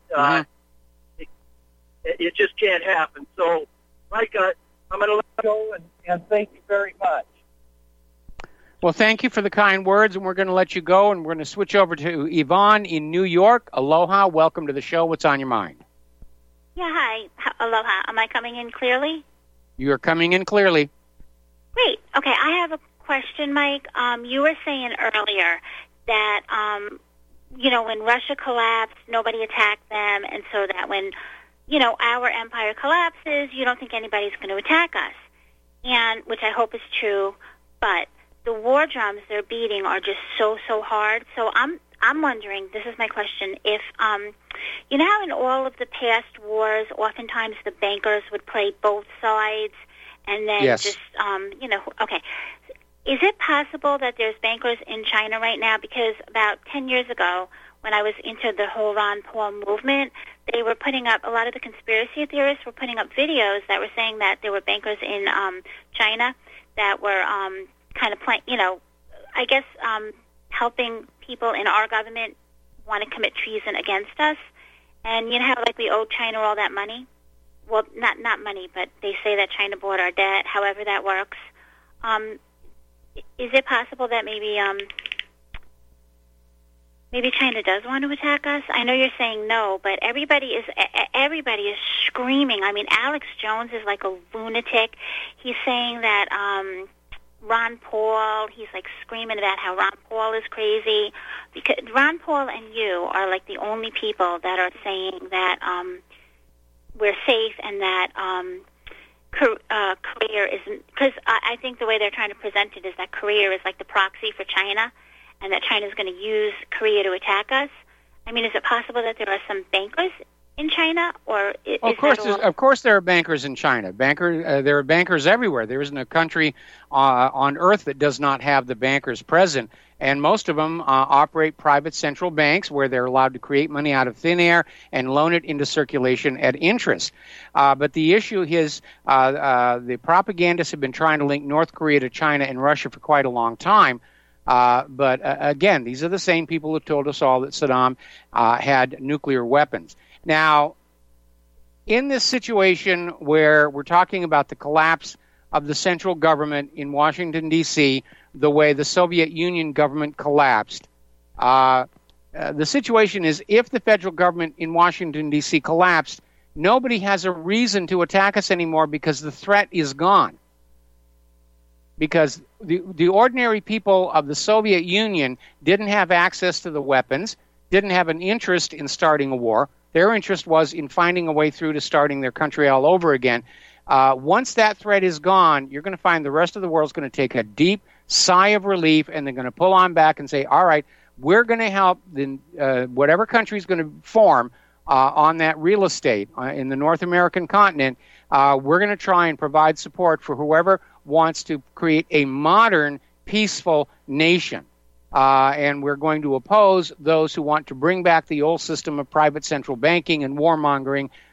it just can't happen. So, Mike, I'm going to let you go, and thank you very much. Well, thank you for the kind words, and we're going to let you go, and we're going to switch over to Yvonne in New York. Aloha, welcome to the show. What's on your mind? Yeah, hi. Aloha. Am I coming in clearly? You are coming in clearly. Great. Okay, I have a question, Mike. You were saying earlier that, when Russia collapsed, nobody attacked them, and so that when, our empire collapses, you don't think anybody's going to attack us, and which I hope is true, but the war drums they're beating are just so hard. So I'm wondering, this is my question, if, you know how in all of the past wars, oftentimes the bankers would play both sides, and then just, okay. Is it possible that there's bankers in China right now? Because about 10 years ago, when I was into the whole Ron Paul movement, they were putting up, a lot of the conspiracy theorists were putting up videos that were saying that there were bankers in China that were kind of playing, I guess helping people in our government want to commit treason against us. And you know how, like, we owe China all that money? Well, not money, but they say that China bought our debt, however that works. Is it possible that maybe China does want to attack us? I know you're saying no, but everybody is screaming. I mean, Alex Jones is like a lunatic. He's saying that Ron Paul, he's like screaming about how Ron Paul is crazy. Because Ron Paul and you are like the only people that are saying that we're safe and that Korea isn't, because I think the way they're trying to present it is that Korea is like the proxy for China, and that China is going to use Korea to attack us. I mean, is it possible that there are some bankers in China, or of course there are bankers in China. There are bankers everywhere. There isn't a country on earth that does not have the bankers present, and most of them operate private central banks where they're allowed to create money out of thin air and loan it into circulation at interest. But the issue is the propagandists have been trying to link North Korea to China and Russia for quite a long time. But again, these are the same people who told us all that Saddam had nuclear weapons. Now, in this situation where we're talking about the collapse of the central government in Washington, D.C., the way the Soviet Union government collapsed, the situation is if the federal government in Washington, D.C. collapsed, nobody has a reason to attack us anymore because the threat is gone. Because the ordinary people of the Soviet Union didn't have access to the weapons, didn't have an interest in starting a war. Their interest was in finding a way through to starting their country all over again. Once that threat is gone, you're going to find the rest of the world's going to take a deep sigh of relief, and they're going to pull on back and say, all right, we're going to help whatever country is going to form on that real estate in the North American continent. We're going to try and provide support for whoever wants to create a modern, peaceful nation. And we're going to oppose those who want to bring back the old system of private central banking and warmongering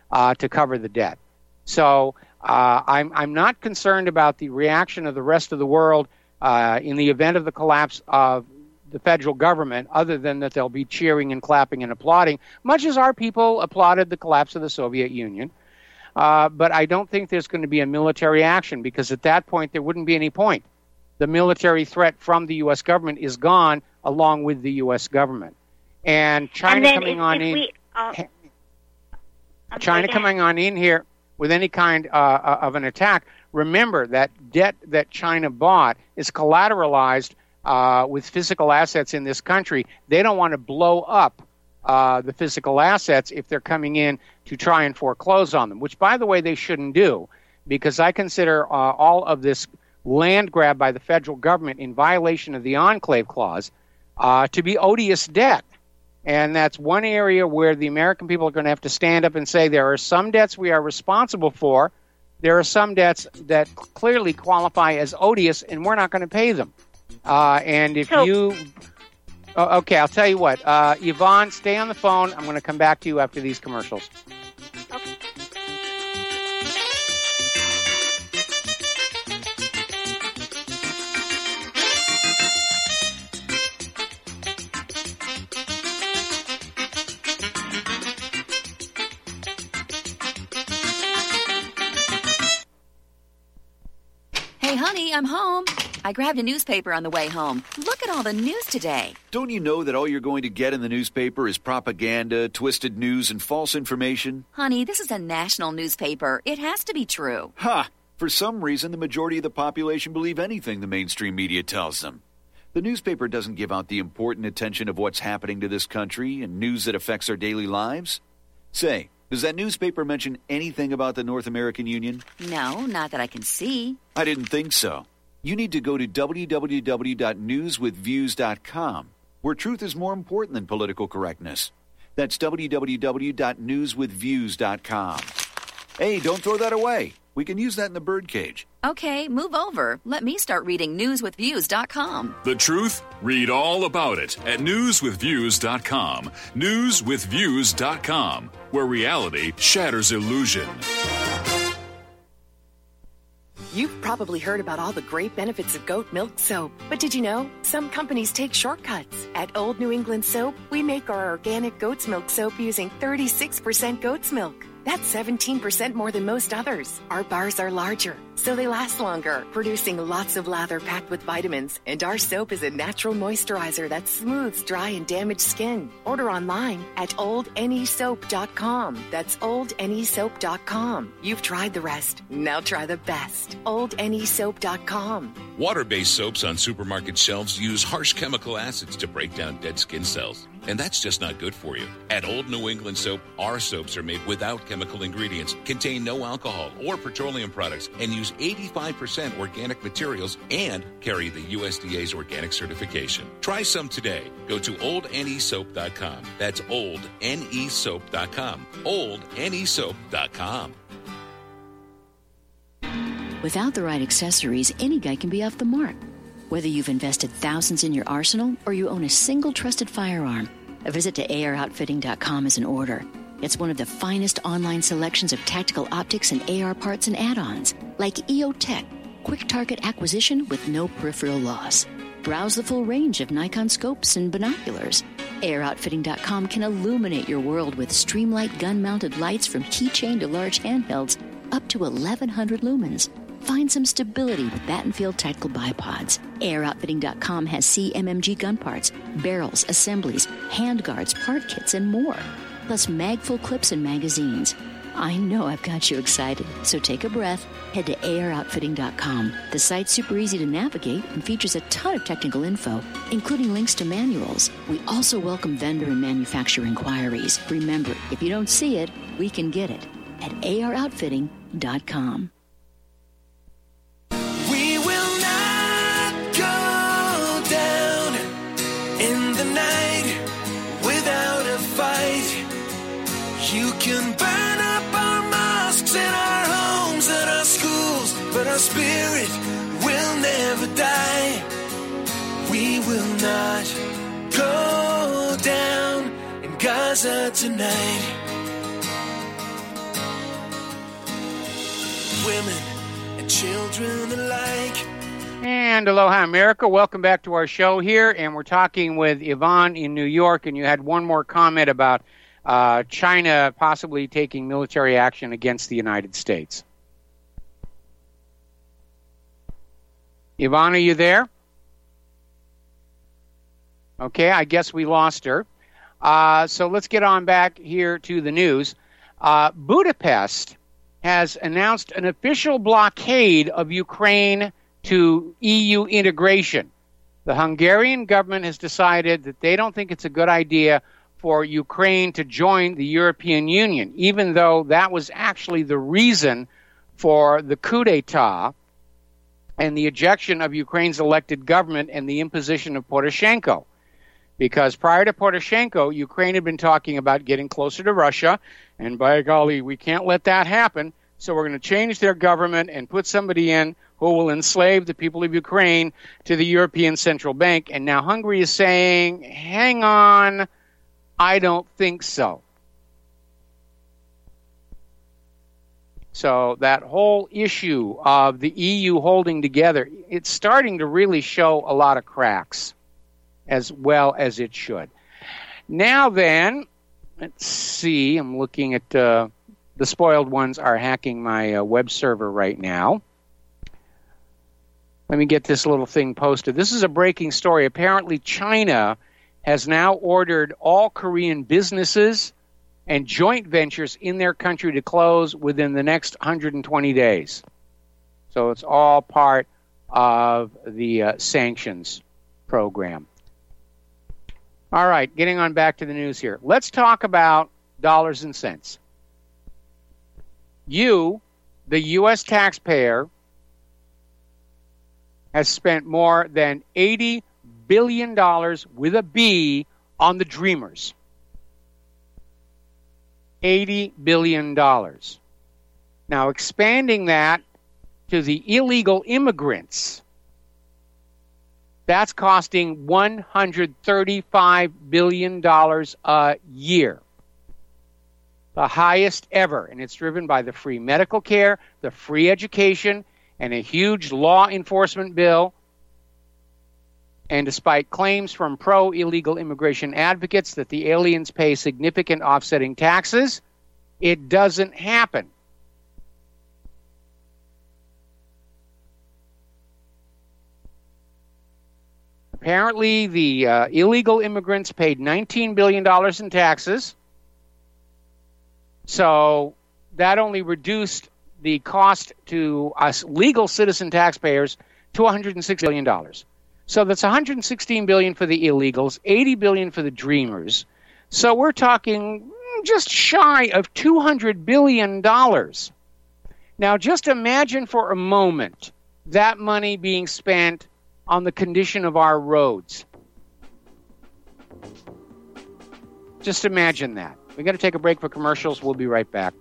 to cover the debt. So I'm not concerned about the reaction of the rest of the world in the event of the collapse of the federal government, other than that they'll be cheering and clapping and applauding, much as our people applauded the collapse of the Soviet Union. But I don't think there's going to be a military action, because at that point there wouldn't be any point. The military threat from the U.S. government is gone along with the U.S. government. And China coming on in here with any kind of an attack, remember that debt that China bought is collateralized with physical assets in this country. They don't want to blow up the physical assets if they're coming in to try and foreclose on them, which, by the way, they shouldn't do, because I consider all of this land grab by the federal government in violation of the Enclave Clause to be odious debt. And that's one area where the American people are going to have to stand up and say there are some debts we are responsible for. There are some debts that clearly qualify as odious, and we're not going to pay them. And if okay, I'll tell you what. Yvonne, stay on the phone. I'm going to come back to you after these commercials. Okay. Hey, honey, I'm home. I grabbed a newspaper on the way home. Look at all the news today. Don't you know that all you're going to get in the newspaper is propaganda, twisted news, and false information? Honey, this is a national newspaper. It has to be true. Ha! For some reason, the majority of the population believe anything the mainstream media tells them. The newspaper doesn't give out the important attention of what's happening to this country and news that affects our daily lives. Say, does that newspaper mention anything about the North American Union? No, not that I can see. I didn't think so. You need to go to www.newswithviews.com, where truth is more important than political correctness. That's www.newswithviews.com. Hey, don't throw that away. We can use that in the birdcage. Okay, move over. Let me start reading newswithviews.com. The truth? Read all about it at newswithviews.com. Newswithviews.com, where reality shatters illusion. You've probably heard about all the great benefits of goat milk soap, but did you know some companies take shortcuts? At Old New England Soap, we make our organic goat's milk soap using 36% goat's milk. That's 17% more than most others. Our bars are larger, so they last longer, producing lots of lather packed with vitamins. And our soap is a natural moisturizer that smooths dry and damaged skin. Order online at oldnesoap.com. That's oldnesoap.com. You've tried the rest. Now try the best. oldnesoap.com. Water-based soaps on supermarket shelves use harsh chemical acids to break down dead skin cells. And that's just not good for you. At Old New England Soap, our soaps are made without chemical ingredients, contain no alcohol or petroleum products, and use 85% organic materials and carry the USDA's organic certification. Try some today. Go to oldnesoap.com. That's oldnesoap.com. oldnesoap.com. Without the right accessories, any guy can be off the mark. Whether you've invested thousands in your arsenal or you own a single trusted firearm, a visit to AROutfitting.com is in order. It's one of the finest online selections of tactical optics and AR parts and add-ons, like EOTech, quick target acquisition with no peripheral loss. Browse the full range of Nikon scopes and binoculars. AROutfitting.com can illuminate your world with Streamlight gun-mounted lights from keychain to large handhelds, up to 1,100 lumens. Find some stability with Battenfield tactical bipods. AirOutfitting.com has CMMG gun parts, barrels, assemblies, handguards, part kits, and more. Plus mag-full clips and magazines. I know I've got you excited, so take a breath. Head to AirOutfitting.com. The site's super easy to navigate and features a ton of technical info, including links to manuals. We also welcome vendor and manufacturer inquiries. Remember, if you don't see it, we can get it at AirOutfitting.com. You can burn up our mosques and our homes and our schools, but our spirit will never die. We will not go down in Gaza tonight. women and children alike. And aloha, America. Welcome back to our show here. And we're talking with Yvonne in New York. And you had one more comment about China possibly taking military action against the United States. Yvonne, are you there? Okay, I guess we lost her. So let's get on back here to the news. Budapest has announced an official blockade of Ukraine to EU integration. The Hungarian government has decided that they don't think it's a good idea for Ukraine to join the European Union, even though that was actually the reason for the coup d'etat and the ejection of Ukraine's elected government and the imposition of Poroshenko. Because prior to Poroshenko, Ukraine had been talking about getting closer to Russia, and by golly, we can't let that happen, so we're going to change their government and put somebody in who will enslave the people of Ukraine to the European Central Bank. And now Hungary is saying, hang on, I don't think so. So that whole issue of the EU holding together, it's starting to really show a lot of cracks, as well as it should. Now then, let's see, I'm looking at the spoiled ones are hacking my web server right now. Let me get this little thing posted. This is a breaking story. Apparently China has now ordered all Korean businesses and joint ventures in their country to close within the next 120 days. So it's all part of the sanctions program. All right, getting on back to the news here. Let's talk about dollars and cents. You, the U.S. taxpayer, has spent more than $80 billion with a B on the Dreamers. $80 billion. Now, expanding that to the illegal immigrants, that's costing $135 billion a year. The highest ever. And it's driven by the free medical care, the free education, and a huge law enforcement bill. And despite claims from pro-illegal immigration advocates that the aliens pay significant offsetting taxes, it doesn't happen. Apparently, the illegal immigrants paid $19 billion in taxes. So that only reduced the cost to us legal citizen taxpayers to $106 billion. So that's $116 billion for the illegals, $80 billion for the Dreamers. So we're talking just shy of $200 billion. Now, just imagine for a moment that money being spent on the condition of our roads. Just imagine that. We got to take a break for commercials. We'll be right back.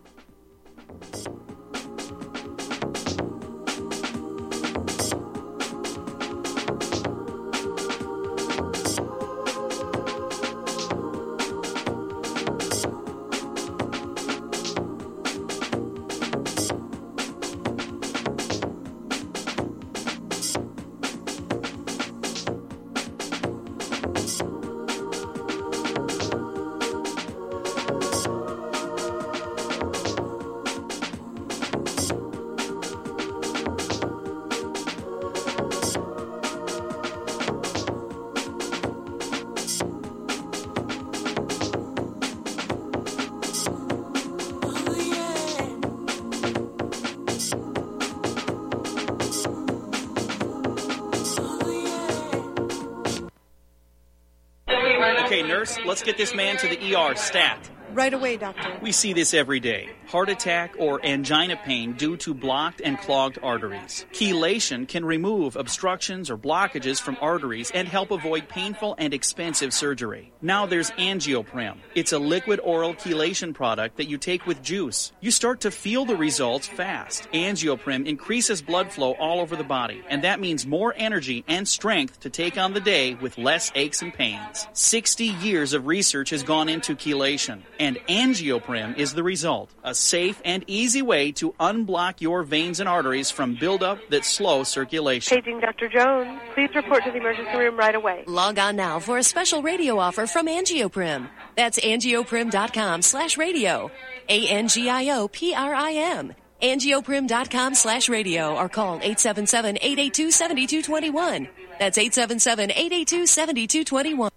Okay, nurse, let's get this man to the ER, stat. Right away, doctor. We see this every day. Heart attack or angina pain due to blocked and clogged arteries. Chelation can remove obstructions or blockages from arteries and help avoid painful and expensive surgery. Now there's Angioprem. It's a liquid oral chelation product that you take with juice. You start to feel the results fast. Angioprem increases blood flow all over the body, and that means more energy and strength to take on the day with less aches and pains. 60 years of research has gone into chelation, and Angioprem is the result. A safe and easy way to unblock your veins and arteries from buildup that slow circulation. Paging Dr. Jones. Please report to the emergency room right away. Log on now for a special radio offer from Angioprim. That's angioprim.com/radio. ANGIOPRIM. Angioprim.com/radio or call 877-882-7221. That's 877-882-7221.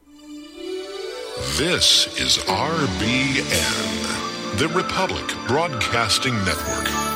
This is RBN, the Republic Broadcasting Network.